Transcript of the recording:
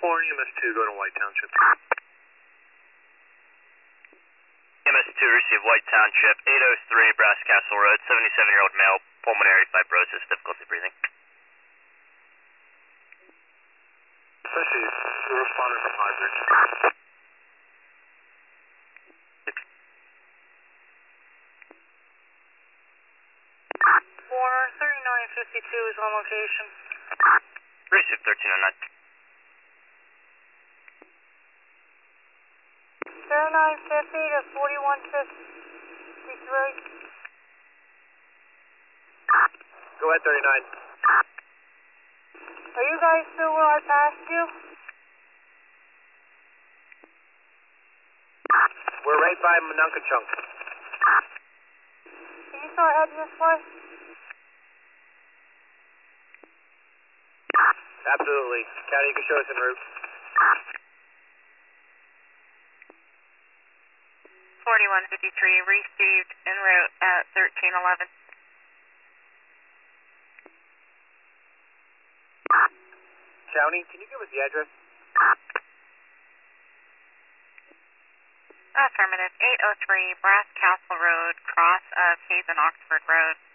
EMS2 going to White Township. EMS2 receive White Township, 803 Brass Castle Road, 77-year-old male, pulmonary fibrosis, difficulty breathing. Especially the responder from Highbridge. 3952 is on location. Receive 1309. 0950 to 4153. Go ahead, 39. Are you guys still where I passed you? We're right by Monunkeechunk. Can you start heading this way? Absolutely. Caddy, you can show us en route. 4153 received en route at 1311. County, can you give us the address? Affirmative. 803 Brass Castle Road, cross of Hayes and Oxford Road.